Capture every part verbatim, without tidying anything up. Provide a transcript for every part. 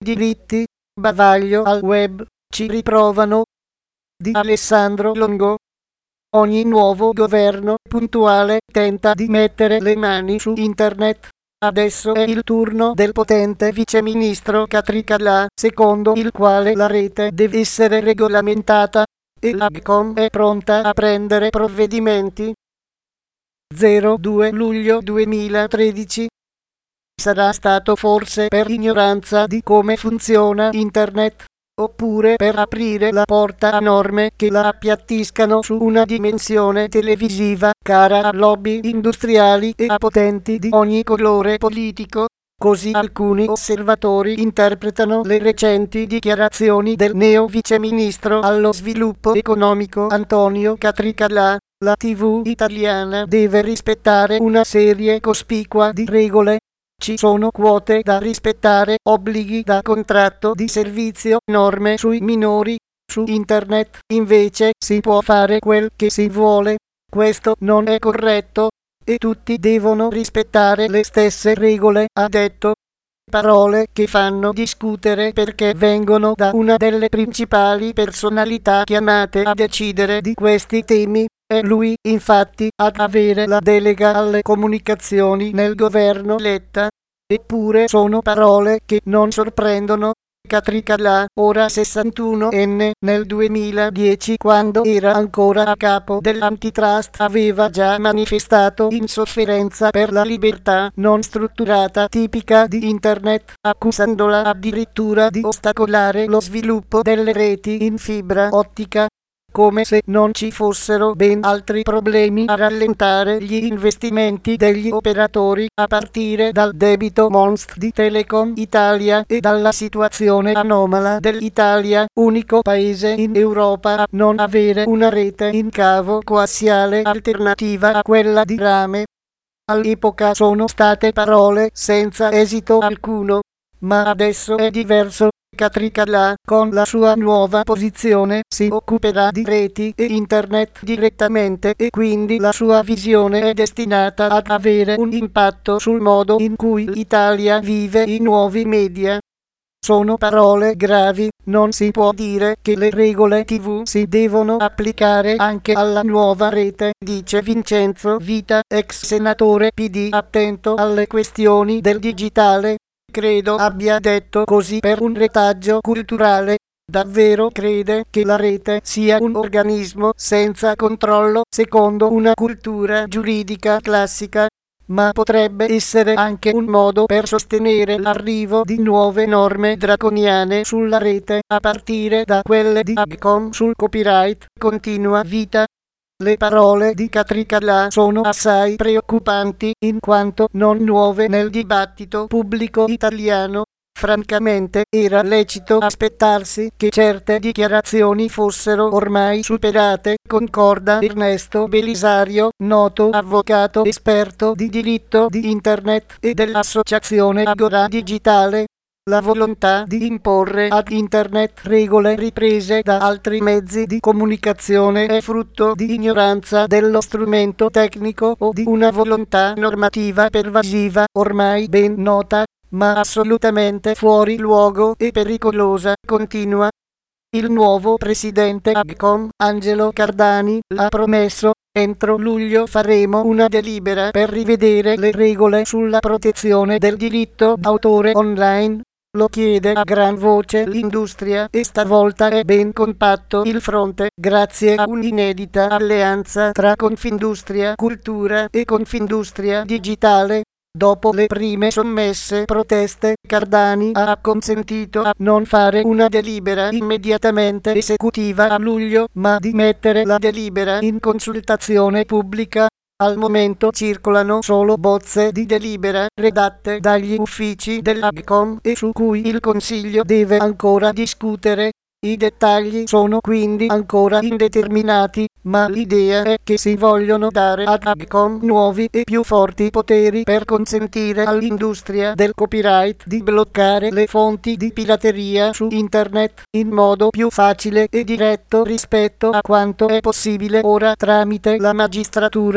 diritti, bavaglio al web, ci riprovano. Di Alessandro Longo. Ogni nuovo governo puntuale tenta di mettere le mani su internet. Adesso è il turno del potente viceministro Catricalà, secondo il quale la rete deve essere regolamentata e l'Agcom è pronta a prendere provvedimenti. zero due luglio duemilatredici. Sarà stato forse per ignoranza di come funziona internet, oppure per aprire la porta a norme che la appiattiscano su una dimensione televisiva cara a lobby industriali e a potenti di ogni colore politico. Così alcuni osservatori interpretano le recenti dichiarazioni del neo viceministro allo sviluppo economico Antonio Catricalà. La tivù italiana deve rispettare una serie cospicua di regole. Ci sono quote da rispettare, obblighi da contratto di servizio, norme sui minori. Su internet, invece, si può fare quel che si vuole. Questo non è corretto e tutti devono rispettare le stesse regole, ha detto. Parole che fanno discutere perché vengono da una delle principali personalità chiamate a decidere di questi temi. È lui, infatti, ad avere la delega alle comunicazioni nel governo Letta. Eppure sono parole che non sorprendono. Catricalà, ora sessantunenne, nel duemiladieci, quando era ancora a capo dell'antitrust, aveva già manifestato insofferenza per la libertà non strutturata tipica di internet, accusandola addirittura di ostacolare lo sviluppo delle reti in fibra ottica. Come se non ci fossero ben altri problemi a rallentare gli investimenti degli operatori, a partire dal debito monstre di Telecom Italia e dalla situazione anomala dell'Italia, unico paese in Europa a non avere una rete in cavo coassiale alternativa a quella di rame. All'epoca sono state parole senza esito alcuno, ma adesso è diverso. Catricalà, con la sua nuova posizione, si occuperà di reti e internet direttamente e quindi la sua visione è destinata ad avere un impatto sul modo in cui l'Italia vive i nuovi media. Sono parole gravi, non si può dire che le regole tivù si devono applicare anche alla nuova rete, dice Vincenzo Vita, ex senatore P D attento alle questioni del digitale. Credo abbia detto così per un retaggio culturale. Davvero crede che la rete sia un organismo senza controllo secondo una cultura giuridica classica, ma potrebbe essere anche un modo per sostenere l'arrivo di nuove norme draconiane sulla rete, a partire da quelle di Agcom sul copyright, continua Vita. Le parole di Catricalà sono assai preoccupanti, in quanto non nuove nel dibattito pubblico italiano. Francamente, era lecito aspettarsi che certe dichiarazioni fossero ormai superate, concorda Ernesto Belisario, noto avvocato esperto di diritto di internet e dell'associazione Agora Digitale. La volontà di imporre ad internet regole riprese da altri mezzi di comunicazione è frutto di ignoranza dello strumento tecnico o di una volontà normativa pervasiva, ormai ben nota, ma assolutamente fuori luogo e pericolosa, continua. Il nuovo presidente Agcom, Angelo Cardani, ha promesso: entro luglio faremo una delibera per rivedere le regole sulla protezione del diritto d'autore online. Lo chiede a gran voce l'industria e stavolta è ben compatto il fronte, grazie a un'inedita alleanza tra Confindustria Cultura e Confindustria Digitale. Dopo le prime sommesse proteste, Cardani ha acconsentito a non fare una delibera immediatamente esecutiva a luglio, ma di mettere la delibera in consultazione pubblica. Al momento circolano solo bozze di delibera redatte dagli uffici dell'Agcom e su cui il Consiglio deve ancora discutere. I dettagli sono quindi ancora indeterminati, ma l'idea è che si vogliono dare ad Agcom nuovi e più forti poteri per consentire all'industria del copyright di bloccare le fonti di pirateria su internet in modo più facile e diretto rispetto a quanto è possibile ora tramite la magistratura.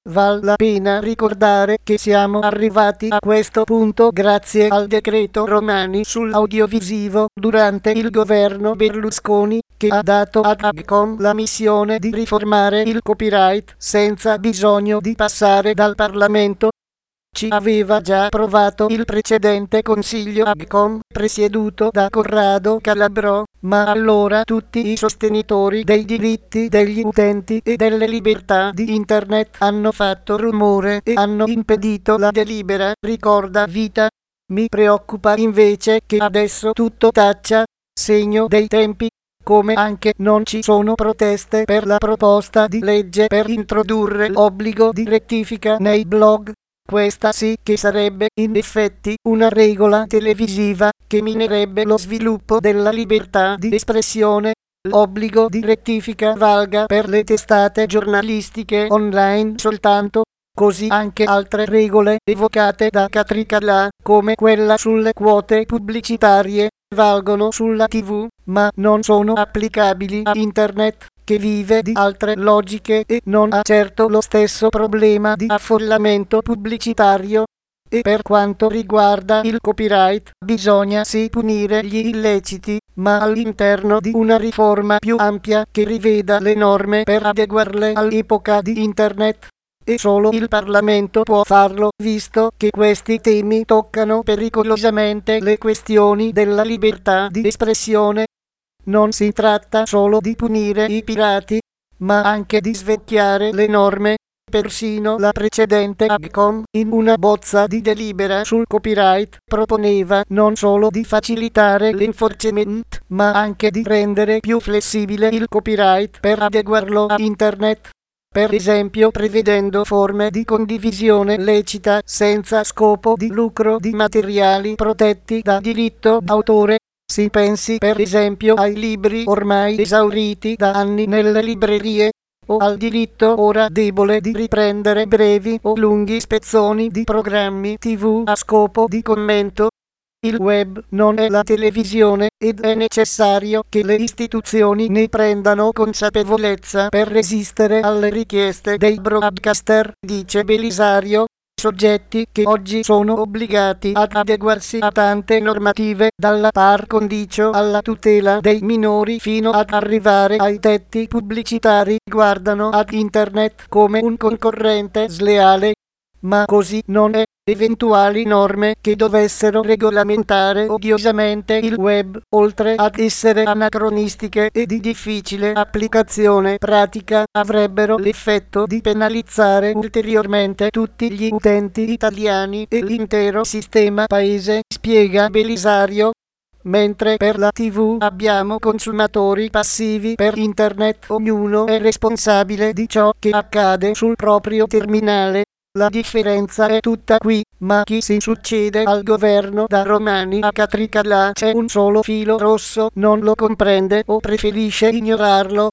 Val la pena ricordare che siamo arrivati a questo punto grazie al decreto Romani sull'audiovisivo durante il governo Berlusconi, che ha dato ad Agcom la missione di riformare il copyright senza bisogno di passare dal Parlamento. Ci aveva già provato il precedente consiglio Agcom, presieduto da Corrado Calabro, ma allora tutti i sostenitori dei diritti degli utenti e delle libertà di Internet hanno fatto rumore e hanno impedito la delibera, ricorda Vita. Mi preoccupa invece che adesso tutto taccia, segno dei tempi, come anche non ci sono proteste per la proposta di legge per introdurre l'obbligo di rettifica nei blog. Questa sì che sarebbe in effetti una regola televisiva che minerebbe lo sviluppo della libertà di espressione. L'obbligo di rettifica valga per le testate giornalistiche online soltanto, così anche altre regole evocate da Catricalà, come quella sulle quote pubblicitarie, valgono sulla tivù, ma non sono applicabili a Internet, che vive di altre logiche e non ha certo lo stesso problema di affollamento pubblicitario. E per quanto riguarda il copyright, bisogna sì punire gli illeciti, ma all'interno di una riforma più ampia che riveda le norme per adeguarle all'epoca di Internet. E solo il Parlamento può farlo, visto che questi temi toccano pericolosamente le questioni della libertà di espressione. Non si tratta solo di punire i pirati, ma anche di svecchiare le norme. Persino la precedente Agcom, in una bozza di delibera sul copyright, proponeva non solo di facilitare l'enforcement, ma anche di rendere più flessibile il copyright per adeguarlo a Internet. Per esempio prevedendo forme di condivisione lecita senza scopo di lucro di materiali protetti da diritto d'autore. Si pensi per esempio ai libri ormai esauriti da anni nelle librerie, o al diritto ora debole di riprendere brevi o lunghi spezzoni di programmi tivù a scopo di commento. Il web non è la televisione ed è necessario che le istituzioni ne prendano consapevolezza per resistere alle richieste dei broadcaster, dice Belisario, soggetti che oggi sono obbligati ad adeguarsi a tante normative, dalla par condicio alla tutela dei minori fino ad arrivare ai tetti pubblicitari, guardano ad Internet come un concorrente sleale. Ma così non è. Eventuali norme che dovessero regolamentare odiosamente il web, oltre ad essere anacronistiche e di difficile applicazione pratica, avrebbero l'effetto di penalizzare ulteriormente tutti gli utenti italiani e l'intero sistema paese, spiega Belisario. Mentre per la tivù abbiamo consumatori passivi per Internet, ognuno è responsabile di ciò che accade sul proprio terminale. La differenza è tutta qui, ma chi si succede al governo da Romani a Catricalà c'è un solo filo rosso, non lo comprende o preferisce ignorarlo.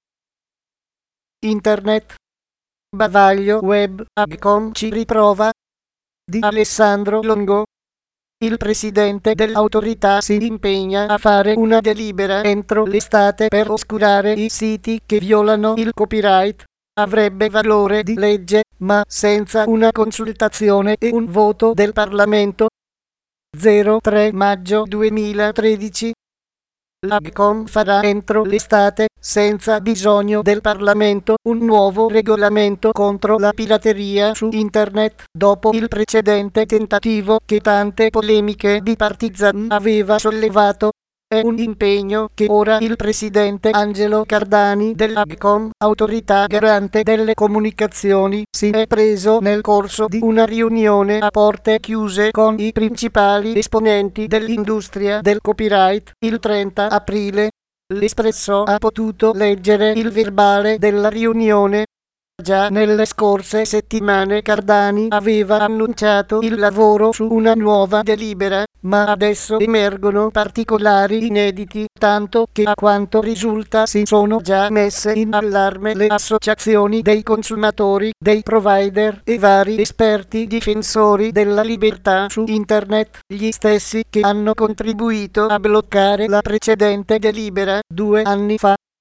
Internet. Bavaglio web, Agcom ci riprova. Di Alessandro Longo. Il presidente dell'autorità si impegna a fare una delibera entro l'estate per oscurare i siti che violano il copyright. Avrebbe valore di legge, ma senza una consultazione e un voto del Parlamento. zero tre maggio duemilatredici. L'Agcom farà entro l'estate, senza bisogno del Parlamento, un nuovo regolamento contro la pirateria su Internet, dopo il precedente tentativo che tante polemiche bipartisan aveva sollevato. È un impegno che ora il presidente Angelo Cardani dell'Agcom, autorità garante delle comunicazioni, si è preso nel corso di una riunione a porte chiuse con i principali esponenti dell'industria del copyright il trenta aprile. L'Espresso ha potuto leggere il verbale della riunione. Già nelle scorse settimane Cardani aveva annunciato il lavoro su una nuova delibera, ma adesso emergono particolari inediti, tanto che a quanto risulta si sono già messe in allarme le associazioni dei consumatori, dei provider e vari esperti difensori della libertà su Internet, gli stessi che hanno contribuito a bloccare la precedente delibera due anni fa.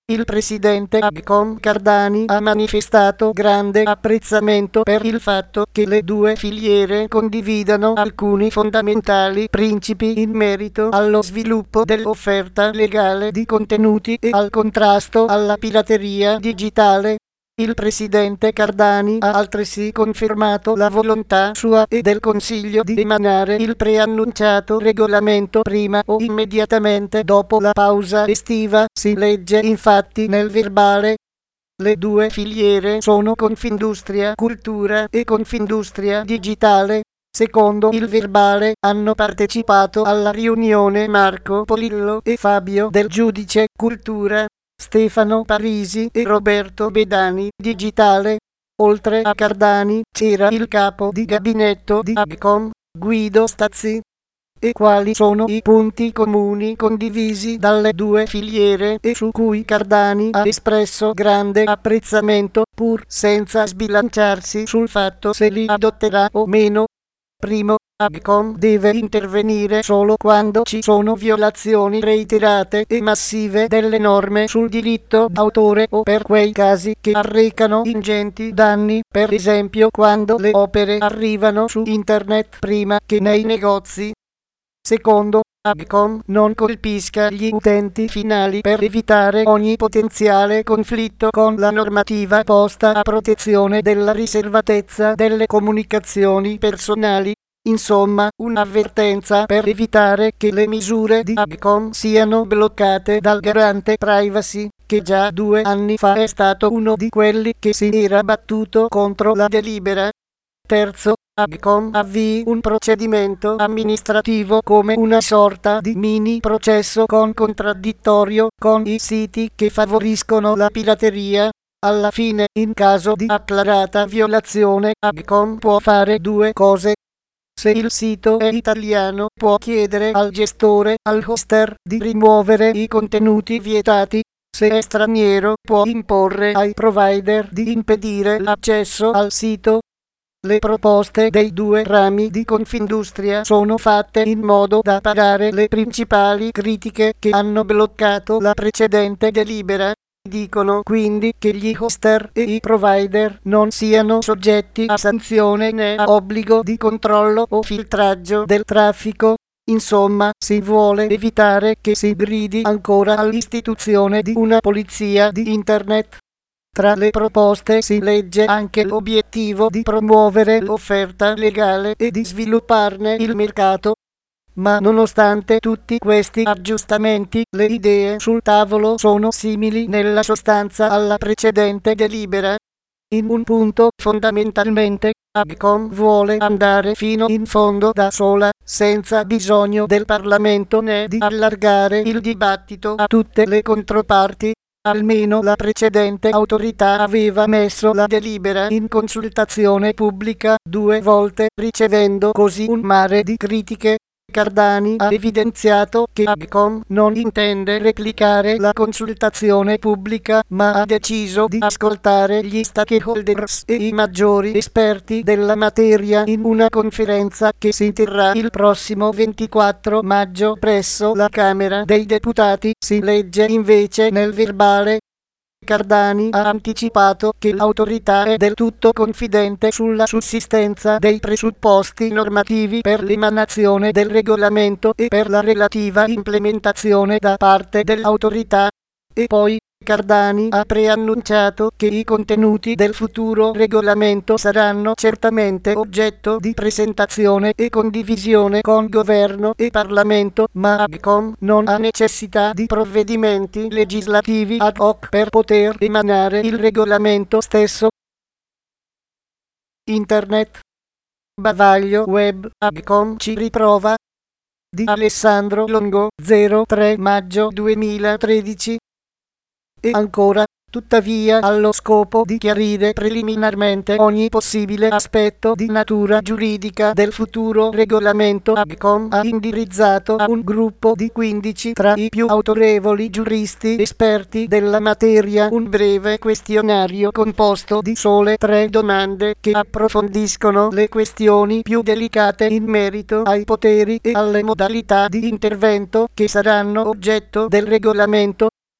Il presidente Agcom Cardani ha manifestato grande apprezzamento per il fatto che le due filiere condividano alcuni fondamentali principi in merito allo sviluppo dell'offerta legale di contenuti e al contrasto alla pirateria digitale. Il presidente Cardani ha altresì confermato la volontà sua e del Consiglio di emanare il preannunciato regolamento prima o immediatamente dopo la pausa estiva. Si legge infatti nel verbale: le due filiere sono Confindustria Cultura e Confindustria Digitale. Secondo il verbale hanno partecipato alla riunione Marco Polillo e Fabio Del Giudice Cultura, Stefano Parisi e Roberto Bedani Digitale. Oltre a Cardani c'era il capo di gabinetto di Agcom, Guido Stazzi. E quali sono i punti comuni condivisi dalle due filiere e su cui Cardani ha espresso grande apprezzamento, pur senza sbilanciarsi sul fatto se li adotterà o meno? Primo, Agcom deve intervenire solo quando ci sono violazioni reiterate e massive delle norme sul diritto d'autore o per quei casi che arrecano ingenti danni, per esempio quando le opere arrivano su internet prima che nei negozi. Secondo, Agcom non colpisca gli utenti finali per evitare ogni potenziale conflitto con la normativa posta a protezione della riservatezza delle comunicazioni personali. Insomma, un'avvertenza per evitare che le misure di Agcom siano bloccate dal garante privacy, che già due anni fa è stato uno di quelli che si era battuto contro la delibera. Terzo, Agcom avvii un procedimento amministrativo come una sorta di mini processo con contraddittorio con i siti che favoriscono la pirateria. Alla fine, in caso di acclarata violazione, Agcom può fare due cose. Se il sito è italiano, può chiedere al gestore, al hoster, di rimuovere i contenuti vietati. Se è straniero, può imporre ai provider di impedire l'accesso al sito. Le proposte dei due rami di Confindustria sono fatte in modo da parare le principali critiche che hanno bloccato la precedente delibera. Dicono quindi che gli hoster e i provider non siano soggetti a sanzione né a obbligo di controllo o filtraggio del traffico. Insomma, si vuole evitare che si gridi ancora all'istituzione di una polizia di internet. Tra le proposte si legge anche l'obiettivo di promuovere l'offerta legale e di svilupparne il mercato. Ma nonostante tutti questi aggiustamenti, le idee sul tavolo sono simili nella sostanza alla precedente delibera. In un punto fondamentalmente, Agcom vuole andare fino in fondo da sola, senza bisogno del Parlamento né di allargare il dibattito a tutte le controparti. Almeno la precedente autorità aveva messo la delibera in consultazione pubblica due volte, ricevendo così un mare di critiche. Cardani ha evidenziato che Agcom non intende replicare la consultazione pubblica, ma ha deciso di ascoltare gli stakeholders e i maggiori esperti della materia in una conferenza che si terrà il prossimo ventiquattro maggio presso la Camera dei Deputati. Si legge invece nel verbale: Cardani ha anticipato che l'autorità è del tutto confidente sulla sussistenza dei presupposti normativi per l'emanazione del regolamento e per la relativa implementazione da parte dell'autorità. E poi, Cardani ha preannunciato che i contenuti del futuro regolamento saranno certamente oggetto di presentazione e condivisione con Governo e Parlamento, ma Agcom non ha necessità di provvedimenti legislativi ad hoc per poter emanare il regolamento stesso. Internet. Bavaglio web. Agcom ci riprova. Di Alessandro Longo, zero tre maggio duemilatredici. E ancora, tuttavia, allo scopo di chiarire preliminarmente ogni possibile aspetto di natura giuridica del futuro regolamento, Agcom ha indirizzato a un gruppo di quindici tra i più autorevoli giuristi esperti della materia un breve questionario composto di sole tre domande che approfondiscono le questioni più delicate in merito ai poteri e alle modalità di intervento che saranno oggetto del regolamento.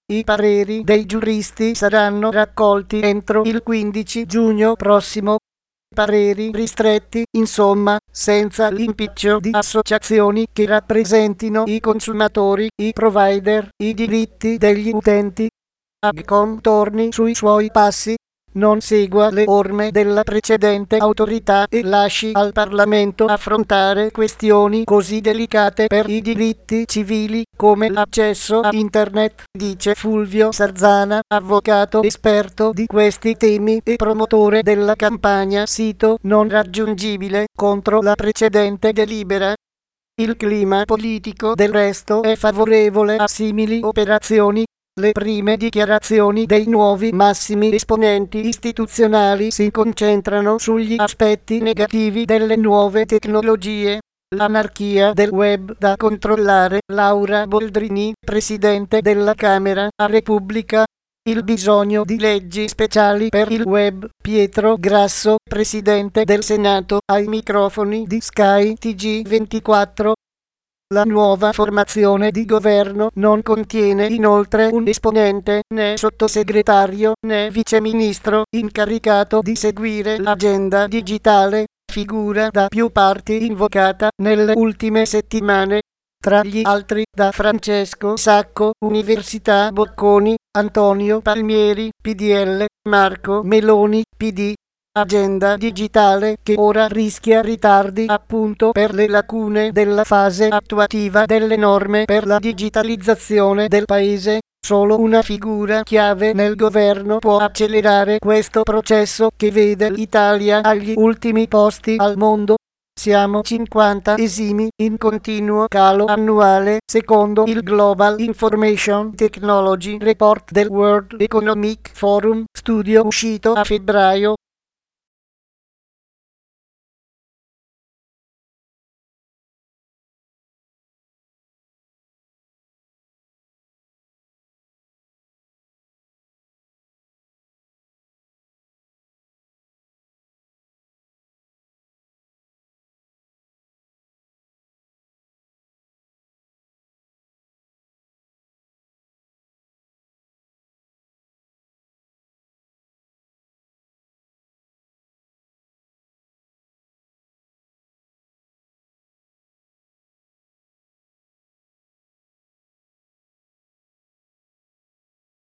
I pareri dei giuristi saranno raccolti entro il quindici giugno prossimo. Pareri ristretti, insomma, senza l'impiccio di associazioni che rappresentino i consumatori, i provider, i diritti degli utenti. Agcom torni sui suoi passi, non segua le orme della precedente autorità e lasci al Parlamento affrontare questioni così delicate per i diritti civili come l'accesso a Internet, dice Fulvio Sarzana, avvocato esperto di questi temi e promotore della campagna sito non raggiungibile contro la precedente delibera. Il clima politico del resto è favorevole a simili operazioni. Le prime dichiarazioni dei nuovi massimi esponenti istituzionali si concentrano sugli aspetti negativi delle nuove tecnologie. L'anarchia del web da controllare. Laura Boldrini, presidente della Camera a Repubblica. Il bisogno di leggi speciali per il web. Pietro Grasso, presidente del Senato, ai microfoni di Sky T G ventiquattro. La nuova formazione di governo non contiene inoltre un esponente, né sottosegretario, né viceministro, incaricato di seguire l'agenda digitale, figura da più parti invocata nelle ultime settimane. Tra gli altri da Francesco Sacco, Università Bocconi, Antonio Palmieri, P D L, Marco Meloni, P D. Agenda digitale che ora rischia ritardi appunto per le lacune della fase attuativa delle norme per la digitalizzazione del paese. Solo una figura chiave nel governo può accelerare questo processo che vede l'Italia agli ultimi posti al mondo. Siamo cinquantesimi in continuo calo annuale, secondo il Global Information Technology Report del World Economic Forum, studio uscito a febbraio.